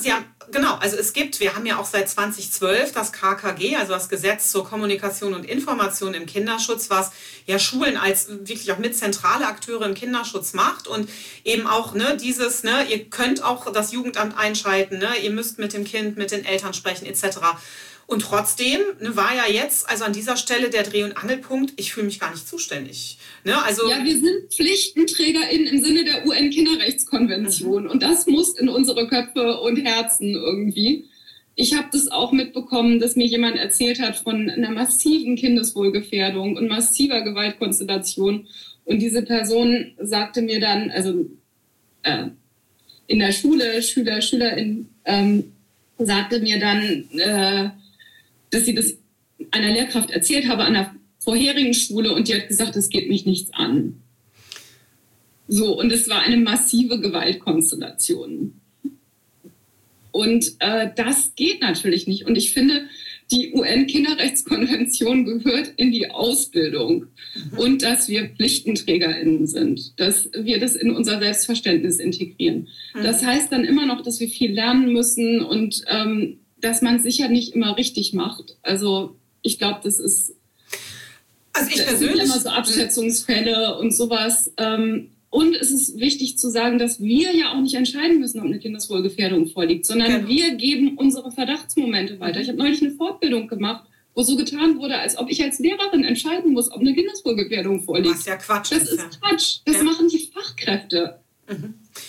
wir haben ja auch seit 2012 das KKG, also das Gesetz zur Kommunikation und Information im Kinderschutz, was ja Schulen als wirklich auch mit zentrale Akteure im Kinderschutz macht und eben auch ihr könnt auch das Jugendamt einschalten, ihr müsst mit dem Kind, mit den Eltern sprechen etc. Und trotzdem war ja jetzt, also an dieser Stelle der Dreh- und Angelpunkt, ich fühle mich gar nicht zuständig. Ja, wir sind PflichtenträgerInnen im Sinne der UN-Kinderrechtskonvention und das muss in unsere Köpfe und Herzen irgendwie. Ich habe das auch mitbekommen, dass mir jemand erzählt hat von einer massiven Kindeswohlgefährdung und massiver Gewaltkonstellation und diese Person sagte mir dann, also in der Schule, Schülerin, sagte mir dann, dass sie das einer Lehrkraft erzählt habe an der vorherigen Schule und die hat gesagt, das geht mich nichts an. So, und es war eine massive Gewaltkonstellation. Und das geht natürlich nicht. Und ich finde, die UN-Kinderrechtskonvention gehört in die Ausbildung und dass wir PflichtenträgerInnen sind, dass wir das in unser Selbstverständnis integrieren. Das heißt dann immer noch, dass wir viel lernen müssen und dass man es sicher nicht immer richtig macht. Also ich glaube, das ist... Also ich persönlich... immer so Abschätzungsfälle und sowas. Und es ist wichtig zu sagen, dass wir ja auch nicht entscheiden müssen, ob eine Kindeswohlgefährdung vorliegt, sondern wir geben unsere Verdachtsmomente weiter. Ich habe neulich eine Fortbildung gemacht, wo so getan wurde, als ob ich als Lehrerin entscheiden muss, ob eine Kindeswohlgefährdung vorliegt. Was ja Quatsch ist. Das ist Quatsch. Das machen die Fachkräfte.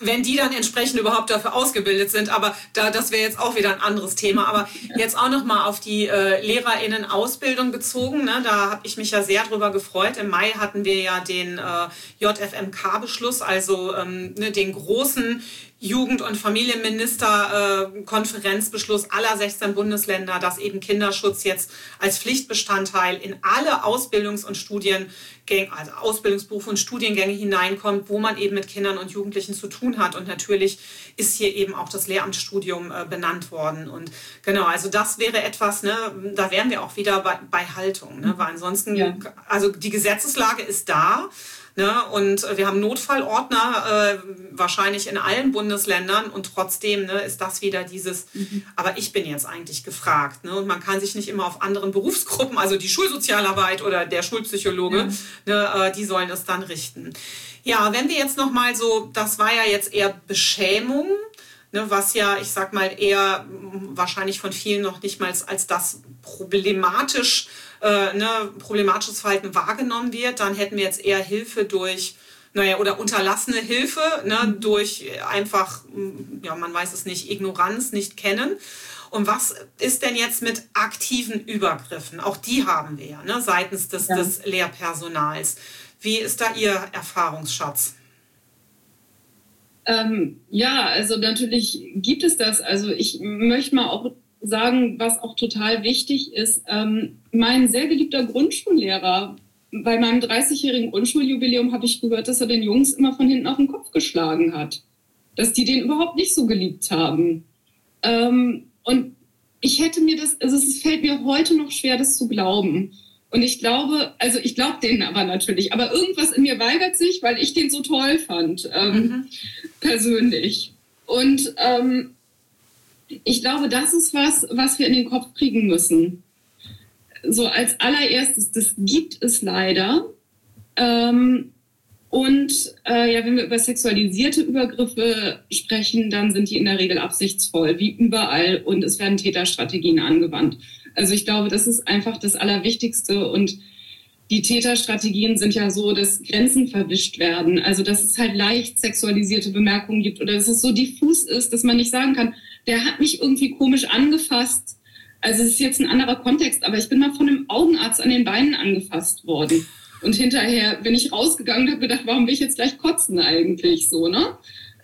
wenn die dann entsprechend überhaupt dafür ausgebildet sind. Aber das wäre jetzt auch wieder ein anderes Thema. Aber jetzt auch nochmal auf die LehrerInnen-Ausbildung bezogen. Ne? Da habe ich mich ja sehr drüber gefreut. Im Mai hatten wir ja den JFMK-Beschluss, also den großen Jugend- und Familienminister-Konferenzbeschluss aller 16 Bundesländer, dass eben Kinderschutz jetzt als Pflichtbestandteil in alle Ausbildungs- und Studiengänge, also Ausbildungsberufe und Studiengänge hineinkommt, wo man eben mit Kindern und Jugendlichen zu tun hat. Und natürlich ist hier eben auch das Lehramtsstudium benannt worden. Und genau, also das wäre etwas, ne, da wären wir auch wieder bei Haltung, ne, weil ansonsten, also die Gesetzeslage ist da. Ne, und wir haben Notfallordner wahrscheinlich in allen Bundesländern und trotzdem ist das wieder dieses, aber ich bin jetzt eigentlich gefragt. Ne, und man kann sich nicht immer auf anderen Berufsgruppen, also die Schulsozialarbeit oder der Schulpsychologe, die sollen es dann richten. Ja, wenn wir jetzt nochmal so, das war ja jetzt eher Beschämung, ne, was ja, ich sag mal, eher wahrscheinlich von vielen noch nicht mal als das problematisches Verhalten wahrgenommen wird, dann hätten wir jetzt eher Hilfe durch, oder unterlassene Hilfe, ne, durch einfach, man weiß es nicht, Ignoranz, nicht kennen. Und was ist denn jetzt mit aktiven Übergriffen? Auch die haben wir, ne, seitens des Lehrpersonals. Wie ist da Ihr Erfahrungsschatz? Also natürlich gibt es das. Also ich möchte mal auch sagen, was auch total wichtig ist. Mein sehr geliebter Grundschullehrer, bei meinem 30-jährigen Grundschuljubiläum habe ich gehört, dass er den Jungs immer von hinten auf den Kopf geschlagen hat. Dass die den überhaupt nicht so geliebt haben. Und ich hätte mir es fällt mir heute noch schwer, das zu glauben. Und ich glaube denen aber natürlich. Aber irgendwas in mir weigert sich, weil ich den so toll fand, persönlich. Und ich glaube, das ist was wir in den Kopf kriegen müssen. So als allererstes, das gibt es leider. Wenn wir über sexualisierte Übergriffe sprechen, dann sind die in der Regel absichtsvoll, wie überall. Und es werden Täterstrategien angewandt. Also ich glaube, das ist einfach das Allerwichtigste. Und die Täterstrategien sind ja so, dass Grenzen verwischt werden. Also dass es halt leicht sexualisierte Bemerkungen gibt oder dass es so diffus ist, dass man nicht sagen kann, der hat mich irgendwie komisch angefasst. Also es ist jetzt ein anderer Kontext, aber ich bin mal von einem Augenarzt an den Beinen angefasst worden. Und hinterher bin ich rausgegangen und habe gedacht, warum will ich jetzt gleich kotzen eigentlich so, ne?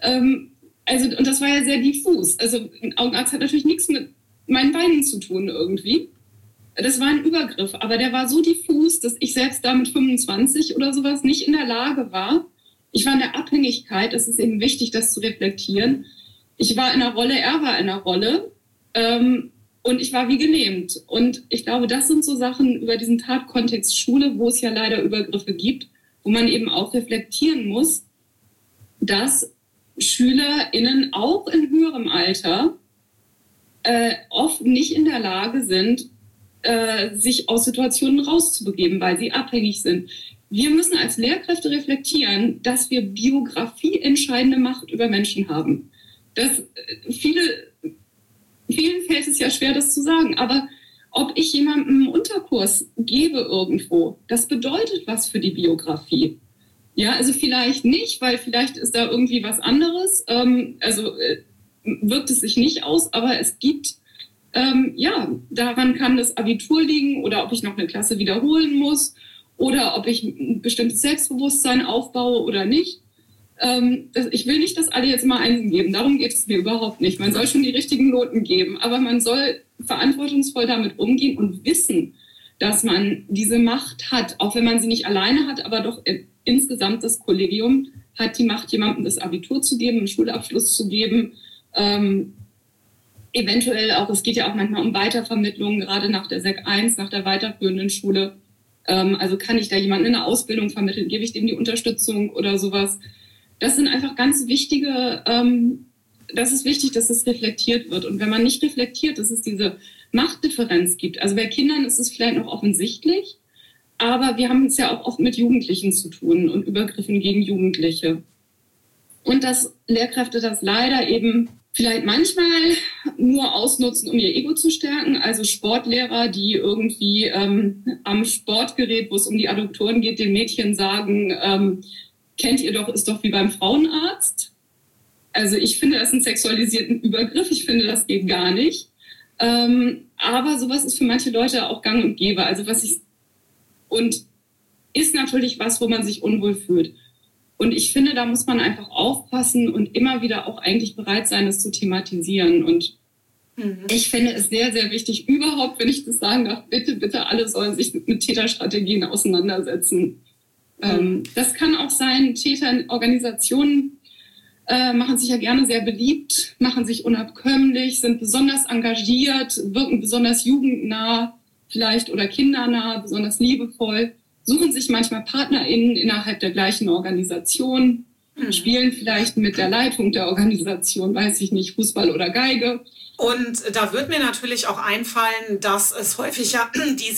Und das war ja sehr diffus. Also ein Augenarzt hat natürlich nichts mit meinen Beinen zu tun irgendwie. Das war ein Übergriff, aber der war so diffus, dass ich selbst da mit 25 oder sowas nicht in der Lage war. Ich war in der Abhängigkeit, es ist eben wichtig, das zu reflektieren. Ich war in einer Rolle, er war in einer Rolle und ich war wie gelähmt. Und ich glaube, das sind so Sachen über diesen Tatkontext Schule, wo es ja leider Übergriffe gibt, wo man eben auch reflektieren muss, dass SchülerInnen auch in höherem Alter oft nicht in der Lage sind, sich aus Situationen rauszubegeben, weil sie abhängig sind. Wir müssen als Lehrkräfte reflektieren, dass wir biografieentscheidende Macht über Menschen haben. Vielen fällt es ja schwer, das zu sagen, aber ob ich jemandem einen Unterkurs gebe irgendwo, das bedeutet was für die Biografie. Ja, also vielleicht nicht, weil vielleicht ist da irgendwie was anderes, wirkt es sich nicht aus, aber es gibt, daran kann das Abitur liegen oder ob ich noch eine Klasse wiederholen muss oder ob ich ein bestimmtes Selbstbewusstsein aufbaue oder nicht. Ich will nicht, dass alle jetzt mal Einsen geben, darum geht es mir überhaupt nicht. Man soll schon die richtigen Noten geben, aber man soll verantwortungsvoll damit umgehen und wissen, dass man diese Macht hat, auch wenn man sie nicht alleine hat, aber doch insgesamt das Kollegium hat die Macht, jemandem das Abitur zu geben, einen Schulabschluss zu geben, eventuell auch, es geht ja auch manchmal um Weitervermittlung, gerade nach der Sek 1, nach der weiterführenden Schule. Also kann ich da jemanden in eine Ausbildung vermitteln, gebe ich dem die Unterstützung oder sowas. Das sind einfach ganz wichtige, das ist wichtig, dass es reflektiert wird. Und wenn man nicht reflektiert, dass es diese Machtdifferenz gibt. Also bei Kindern ist es vielleicht noch offensichtlich, aber wir haben es ja auch oft mit Jugendlichen zu tun und Übergriffen gegen Jugendliche. Und dass Lehrkräfte das leider eben vielleicht manchmal nur ausnutzen, um ihr Ego zu stärken. Also Sportlehrer, die irgendwie am Sportgerät, wo es um die Adduktoren geht, den Mädchen sagen, kennt ihr doch, ist doch wie beim Frauenarzt. Also ich finde das einen sexualisierten Übergriff. Ich finde, das geht gar nicht. Aber sowas ist für manche Leute auch gang und gäbe. Also und ist natürlich was, wo man sich unwohl fühlt. Und ich finde, da muss man einfach aufpassen und immer wieder auch eigentlich bereit sein, das zu thematisieren. Und ich finde es sehr, sehr wichtig, überhaupt, wenn ich das sagen darf, bitte alle sollen sich mit Täterstrategien auseinandersetzen. Das kann auch sein, Täterorganisationen machen sich ja gerne sehr beliebt, machen sich unabkömmlich, sind besonders engagiert, wirken besonders jugendnah vielleicht oder kindernah, besonders liebevoll, suchen sich manchmal PartnerInnen innerhalb der gleichen Organisation, spielen vielleicht mit der Leitung der Organisation, weiß ich nicht, Fußball oder Geige. Und da wird mir natürlich auch einfallen, dass es häufig ja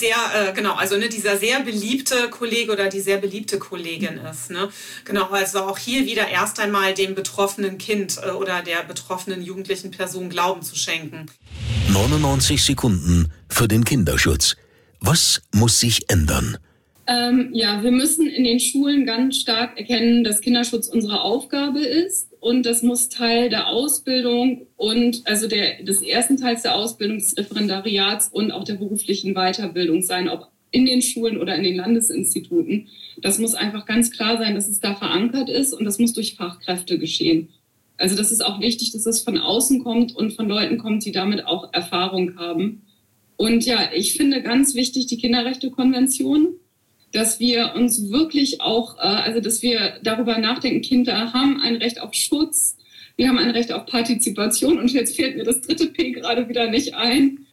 dieser sehr beliebte Kollege oder die sehr beliebte Kollegin ist. Ne? Genau, also auch hier wieder erst einmal dem betroffenen Kind oder der betroffenen jugendlichen Person Glauben zu schenken. 99 Sekunden für den Kinderschutz. Was muss sich ändern? Wir müssen in den Schulen ganz stark erkennen, dass Kinderschutz unsere Aufgabe ist und das muss Teil der Ausbildung und also des ersten Teils der Ausbildung des Referendariats und auch der beruflichen Weiterbildung sein, ob in den Schulen oder in den Landesinstituten. Das muss einfach ganz klar sein, dass es da verankert ist und das muss durch Fachkräfte geschehen. Also das ist auch wichtig, dass es von außen kommt und von Leuten kommt, die damit auch Erfahrung haben. Und ja, ich finde ganz wichtig die Kinderrechtekonvention, dass wir uns wirklich auch, dass wir darüber nachdenken, Kinder haben ein Recht auf Schutz, wir haben ein Recht auf Partizipation und jetzt fällt mir das 3. P gerade wieder nicht ein.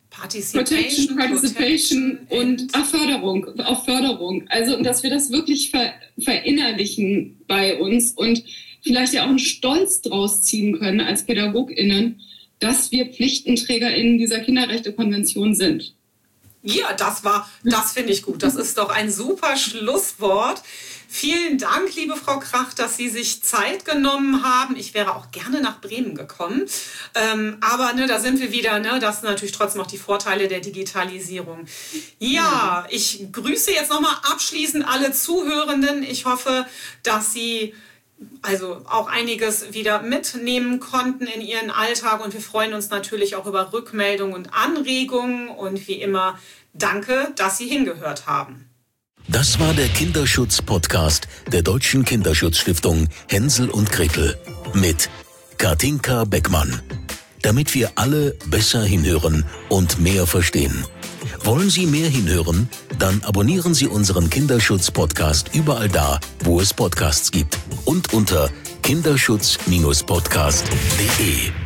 Participation und Förderung. Also, dass wir das wirklich verinnerlichen bei uns und vielleicht ja auch einen Stolz draus ziehen können als PädagogInnen, dass wir PflichtenträgerInnen dieser Kinderrechtekonvention sind. Ja, das finde ich gut. Das ist doch ein super Schlusswort. Vielen Dank, liebe Frau Krach, dass Sie sich Zeit genommen haben. Ich wäre auch gerne nach Bremen gekommen. Aber da sind wir wieder. Das sind natürlich trotzdem auch die Vorteile der Digitalisierung. Ja, ich grüße jetzt nochmal abschließend alle Zuhörenden. Ich hoffe, dass Sie auch einiges wieder mitnehmen konnten in Ihren Alltag. Und wir freuen uns natürlich auch über Rückmeldungen und Anregungen. Und wie immer, danke, dass Sie hingehört haben. Das war der Kinderschutz-Podcast der Deutschen Kinderschutzstiftung Hänsel und Gretel mit Katinka Beckmann. Damit wir alle besser hinhören und mehr verstehen. Wollen Sie mehr hinhören? Dann abonnieren Sie unseren Kinderschutz-Podcast überall da, wo es Podcasts gibt. Und unter kinderschutz-podcast.de.